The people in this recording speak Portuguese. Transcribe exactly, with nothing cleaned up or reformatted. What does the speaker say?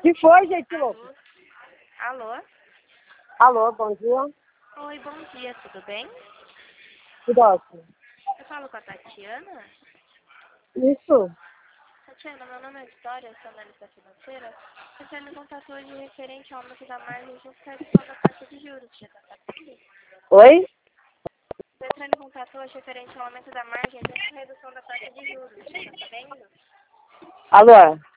Que foi, gente louco? Alô? Alô, bom dia. Oi, bom dia, tudo bem? Tudo ótimo. Eu falo com a Tatiana? Isso. Tatiana, meu nome é Vitória, eu sou analista financeira. Você me contatou hoje referente ao aumento da margem junto com a redução da taxa de juros, você está sabendo? Oi? Você me contatou hoje referente ao aumento da margem junto com a redução da taxa de juros, você está sabendo? Alô?